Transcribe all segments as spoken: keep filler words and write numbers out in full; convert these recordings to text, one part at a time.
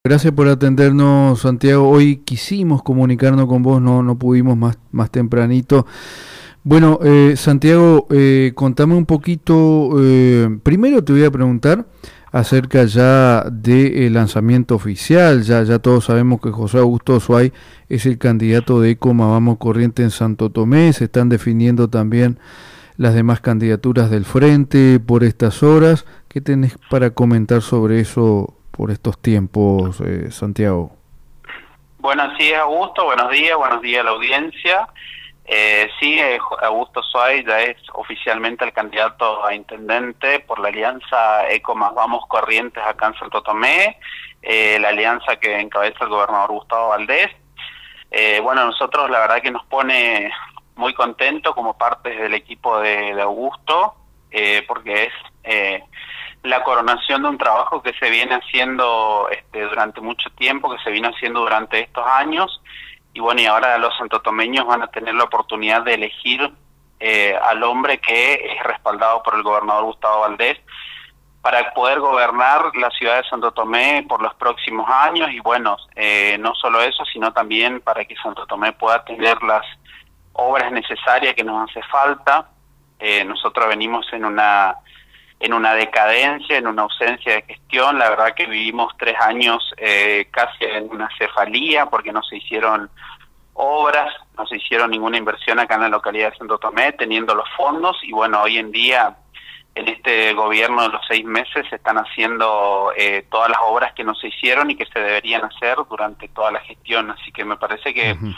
Gracias por atendernos, Santiago. Hoy quisimos comunicarnos con vos, no, no pudimos más, más tempranito. Bueno, eh, Santiago, eh, contame un poquito. Eh, primero te voy a preguntar acerca ya del lanzamiento oficial. Ya, ya todos sabemos que José Augusto Suay es el candidato de ECO Más Vamos Corriente en Santo Tomé. Se están definiendo también las demás candidaturas del frente por estas horas. ¿Qué tenés para comentar sobre eso por estos tiempos, eh, Santiago? Buenos días, Augusto. Buenos días, buenos días a la audiencia. Eh, sí, eh, Augusto Suay ya es oficialmente el candidato a intendente por la alianza ECO Más Vamos Corrientes acá en Santo Tomé, eh, la alianza que encabeza el gobernador Gustavo Valdés. Eh, bueno, nosotros la verdad que nos pone muy contentos como parte del equipo de, de Augusto, eh, porque es eh, la coronación de un trabajo que se viene haciendo este, durante mucho tiempo, que se vino haciendo durante estos años. Y bueno, y ahora los santotomeños van a tener la oportunidad de elegir eh, al hombre que es respaldado por el gobernador Gustavo Valdés para poder gobernar la ciudad de Santo Tomé por los próximos años. Y bueno, eh, no solo eso, sino también para que Santo Tomé pueda tener las obras necesarias que nos hace falta. Eh, nosotros venimos en una en una decadencia, en una ausencia de gestión. La verdad que vivimos tres años eh, casi en una cefalía porque no se hicieron obras, no se hicieron ninguna inversión acá en la localidad de Santo Tomé, teniendo los fondos. Y bueno, hoy en día, en este gobierno de los seis meses, se están haciendo eh, todas las obras que no se hicieron y que se deberían hacer durante toda la gestión. Así que me parece que uh-huh.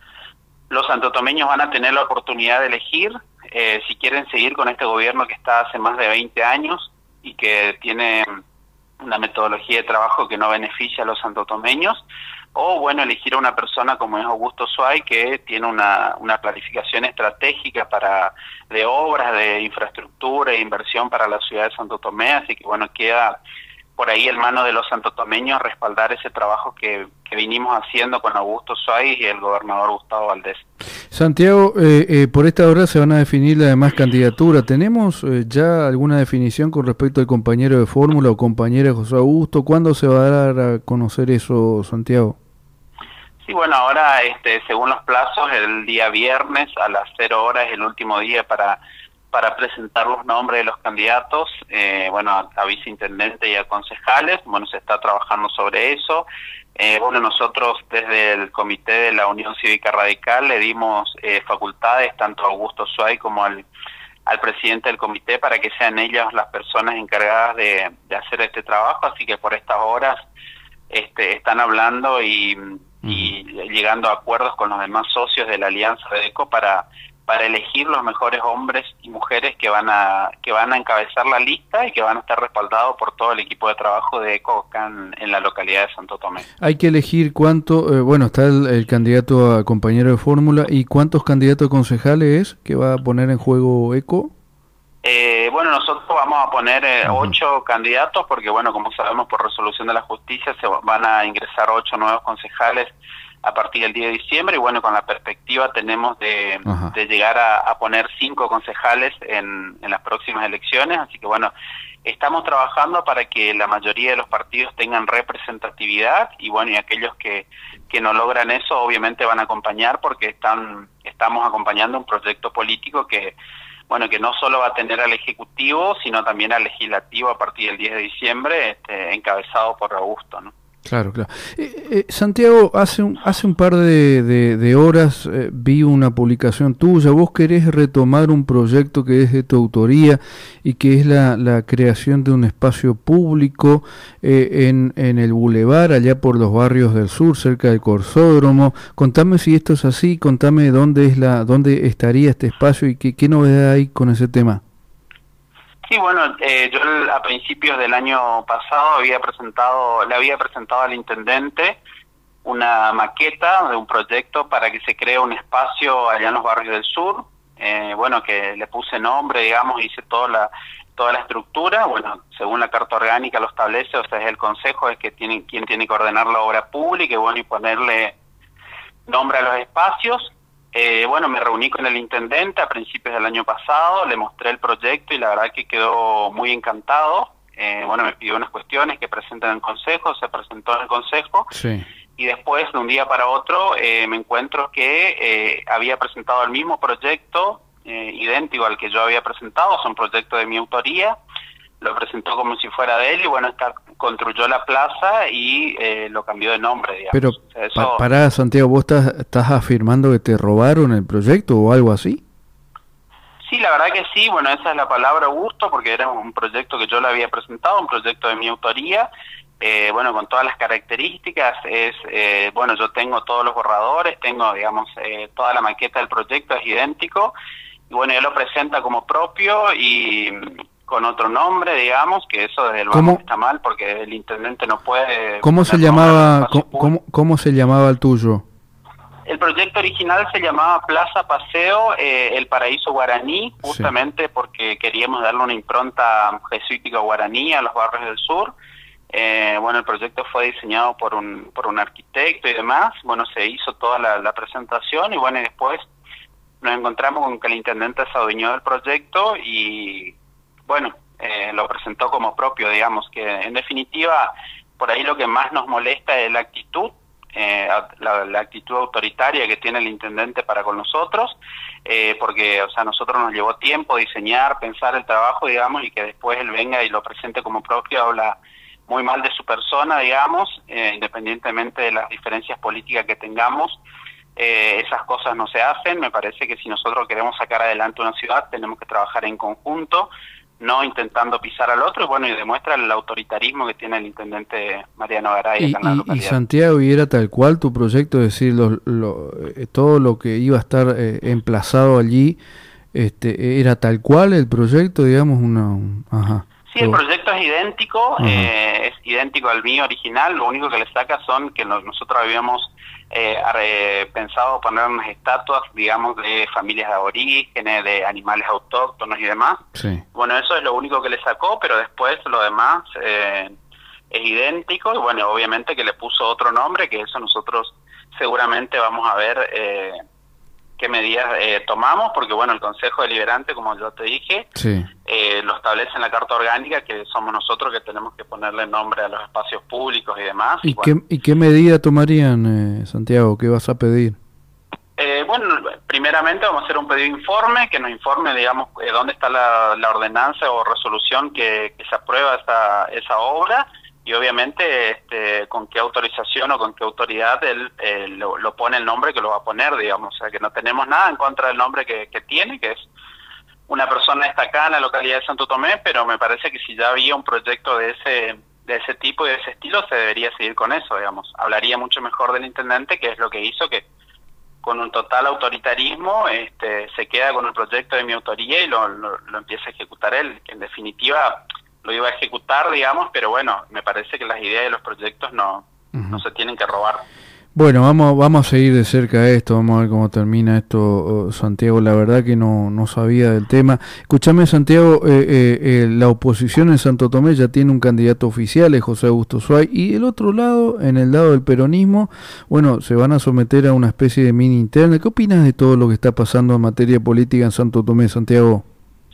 los santotomeños van a tener la oportunidad de elegir eh, si quieren seguir con este gobierno que está hace más de veinte años y que tiene una metodología de trabajo que no beneficia a los santotomeños, o bueno, elegir a una persona como es Augusto Suay, que tiene una, una planificación estratégica para de obras, de infraestructura e inversión para la ciudad de Santo Tomé. Así que bueno, queda por ahí en mano de los santotomeños respaldar ese trabajo que, que vinimos haciendo con Augusto Suay y el gobernador Gustavo Valdés. Santiago, eh, eh, por esta hora se van a definir las demás candidaturas. ¿Tenemos eh, ya alguna definición con respecto al compañero de fórmula o compañera José Augusto? ¿Cuándo se va a dar a conocer eso, Santiago? Sí, bueno, ahora este, según los plazos, el día viernes a las cero horas es el último día para para presentar los nombres de los candidatos, eh, bueno, a, a viceintendente y a concejales. Bueno, se está trabajando sobre eso. Eh, bueno, nosotros desde el comité de la Unión Cívica Radical le dimos eh, facultades tanto a Augusto Suay como al, al presidente del comité para que sean ellas las personas encargadas de, de hacer este trabajo. Así que por estas horas este, están hablando y, y llegando a acuerdos con los demás socios de la Alianza de ECO para para elegir los mejores hombres y mujeres que van a que van a encabezar la lista y que van a estar respaldados por todo el equipo de trabajo de ECO acá en, en la localidad de Santo Tomé. Hay que elegir cuánto, eh, bueno, está el, el candidato a compañero de fórmula, ¿y cuántos candidatos a concejales es que va a poner en juego ECO? Eh, bueno, nosotros vamos a poner eh, uh-huh. ocho candidatos porque, bueno, como sabemos por resolución de la justicia se van a ingresar ocho nuevos concejales a partir del diez de diciembre, y bueno, con la perspectiva tenemos de, de llegar a, a poner cinco concejales en, en las próximas elecciones. Así que bueno, estamos trabajando para que la mayoría de los partidos tengan representatividad, y bueno, y aquellos que, que no logran eso obviamente van a acompañar, porque están estamos acompañando un proyecto político que, bueno, que no solo va a tener al Ejecutivo, sino también al Legislativo a partir del diez de diciembre, este, encabezado por Augusto, ¿no? Claro, claro. Eh, eh, Santiago, hace un, hace un par de, de, de horas eh, vi una publicación tuya. Vos querés retomar un proyecto que es de tu autoría y que es la, la creación de un espacio público eh, en, en el bulevar, allá por los barrios del sur, cerca del Corsódromo. Contame si esto es así, contame dónde es la dónde estaría este espacio y qué, qué novedad hay con ese tema. Sí, bueno, eh, yo a principios del año pasado había presentado, le había presentado al intendente una maqueta de un proyecto para que se cree un espacio allá en los barrios del sur. Eh, bueno, que le puse nombre, digamos, hice toda la toda la estructura. Bueno, según la carta orgánica lo establece, o sea, es el consejo es que tiene quien tiene que ordenar la obra pública y bueno, y ponerle nombre a los espacios. Eh, bueno, me reuní con el intendente a principios del año pasado, le mostré el proyecto y la verdad que quedó muy encantado. eh, bueno, me pidió unas cuestiones que presenten en el Consejo, se presentó en el Consejo, sí. Y después, de un día para otro, eh, me encuentro que eh, había presentado el mismo proyecto, eh, idéntico al que yo había presentado, es un proyecto de mi autoría, lo presentó como si fuera de él, y bueno, está, construyó la plaza y eh, lo cambió de nombre, digamos. Pero, o sea, eso... pa pará, Santiago, ¿vos estás, estás afirmando que te robaron el proyecto o algo así? Sí, la verdad que sí, bueno, esa es la palabra gusto, porque era un proyecto que yo le había presentado, un proyecto de mi autoría, eh, bueno, con todas las características, es, eh, bueno, yo tengo todos los borradores, tengo, digamos, eh, toda la maqueta del proyecto es idéntico, y bueno, él lo presenta como propio y con otro nombre, digamos, que eso desde el banco está mal, porque el intendente no puede... ¿Cómo se llamaba, cómo, cómo, cómo se llamaba el tuyo? El proyecto original se llamaba Plaza Paseo eh, El Paraíso Guaraní, justamente sí. porque queríamos darle una impronta jesuítica guaraní a los barrios del sur. Eh, bueno, el proyecto fue diseñado por un por un arquitecto y demás. Bueno, se hizo toda la, la presentación y bueno, y después nos encontramos con que el intendente se adueñó del proyecto y bueno, eh, lo presentó como propio, digamos, que en definitiva, por ahí lo que más nos molesta es la actitud, Eh, la, la actitud autoritaria que tiene el intendente para con nosotros, eh, porque, o sea, nosotros nos llevó tiempo diseñar, pensar el trabajo, digamos, y que después él venga y lo presente como propio, habla muy mal de su persona, digamos, eh, independientemente de las diferencias políticas que tengamos, eh, esas cosas no se hacen. Me parece que si nosotros queremos sacar adelante una ciudad, tenemos que trabajar en conjunto, no intentando pisar al otro, y bueno, y demuestra el autoritarismo que tiene el intendente Mariano Garay y, acá en la y, localidad. Y Santiago, ¿y era tal cual tu proyecto? Es decir, lo, lo, eh, todo lo que iba a estar eh, emplazado allí, este, ¿era tal cual el proyecto, digamos? Una, un, ajá. Sí, el proyecto es idéntico, eh, es idéntico al mío original, lo único que le saca son que nos, nosotros habíamos eh, pensado poner unas estatuas, digamos, de familias de aborígenes, de animales autóctonos y demás. Sí. Bueno, eso es lo único que le sacó, pero después lo demás eh, es idéntico y bueno, obviamente que le puso otro nombre, que eso nosotros seguramente vamos a ver eh, qué medidas eh, tomamos, porque bueno, el Consejo Deliberante, como yo te dije, sí. eh, lo establece en la Carta Orgánica, que somos nosotros que tenemos que ponerle nombre a los espacios públicos y demás. ¿Y, y qué, bueno, ¿y qué medida tomarían, eh, Santiago? ¿Qué vas a pedir? Eh, bueno, primeramente vamos a hacer un pedido de informe, que nos informe, digamos, eh, dónde está la, la ordenanza o resolución que, que se aprueba esa, esa obra, y obviamente este, con qué autorización o con qué autoridad él eh, lo, lo pone el nombre que lo va a poner, digamos. O sea, que no tenemos nada en contra del nombre que, que tiene, que es una persona destacada en la localidad de Santo Tomé, pero me parece que si ya había un proyecto de ese de ese tipo y de ese estilo, se debería seguir con eso, digamos. Hablaría mucho mejor del intendente, que es lo que hizo, que con un total autoritarismo este, se queda con el proyecto de mi autoría y lo, lo, lo empieza a ejecutar él, que en definitiva lo iba a ejecutar, digamos, pero bueno, me parece que las ideas de los proyectos no, uh-huh. no se tienen que robar. Bueno, vamos vamos a seguir de cerca esto, vamos a ver cómo termina esto, Santiago. La verdad que no, no sabía del tema. Escúchame, Santiago, eh, eh, eh, la oposición en Santo Tomé ya tiene un candidato oficial, es José Augusto Suárez, y el otro lado, en el lado del peronismo, bueno, se van a someter a una especie de mini interna. ¿Qué opinas de todo lo que está pasando en materia política en Santo Tomé, Santiago?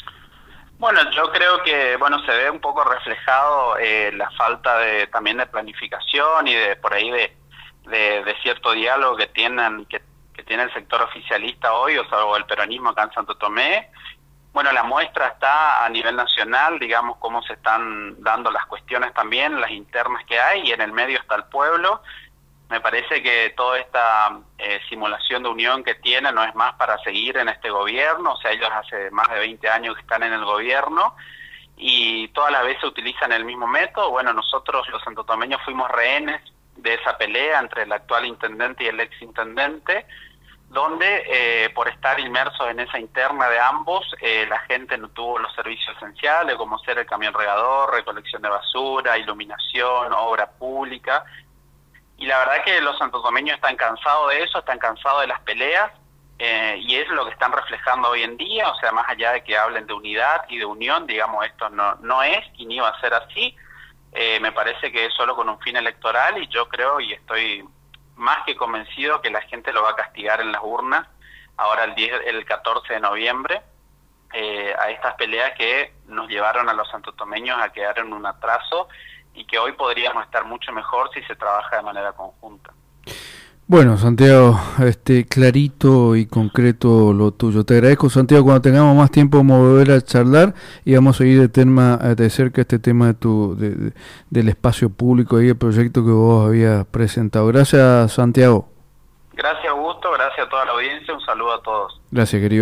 Bueno, yo creo que bueno se ve un poco reflejado eh, la falta de también de planificación y de por ahí de De, de cierto diálogo que tienen que, que tiene el sector oficialista hoy, o sea, o el peronismo acá en Santo Tomé. Bueno, la muestra está a nivel nacional, digamos, cómo se están dando las cuestiones también, las internas que hay, y en el medio está el pueblo. Me parece que toda esta eh, simulación de unión que tiene no es más para seguir en este gobierno, o sea, ellos hace más de veinte años que están en el gobierno, y todas las veces utilizan el mismo método. Bueno, nosotros los santotomeños fuimos rehenes de esa pelea entre el actual intendente y el ex intendente, donde eh, por estar inmersos en esa interna de ambos, eh, la gente no tuvo los servicios esenciales, como ser el camión regador, recolección de basura, iluminación, obra pública, y la verdad que los santotomeños están cansados de eso, están cansados de las peleas, eh, y es lo que están reflejando hoy en día. O sea, más allá de que hablen de unidad y de unión, digamos, esto no, no es y ni va a ser así. Eh, me parece que es solo con un fin electoral, y yo creo y estoy más que convencido que la gente lo va a castigar en las urnas ahora el diez, el catorce de noviembre, eh, a estas peleas que nos llevaron a los santotomeños a quedar en un atraso y que hoy podríamos estar mucho mejor si se trabaja de manera conjunta. Bueno, Santiago, este clarito y concreto lo tuyo. Te agradezco, Santiago. Cuando tengamos más tiempo vamos a volver a charlar y vamos a seguir de tema de cerca este tema de tu de, de, del espacio público y el proyecto que vos habías presentado. Gracias, Santiago. Gracias, Augusto. Gracias a toda la audiencia. Un saludo a todos. Gracias, querido.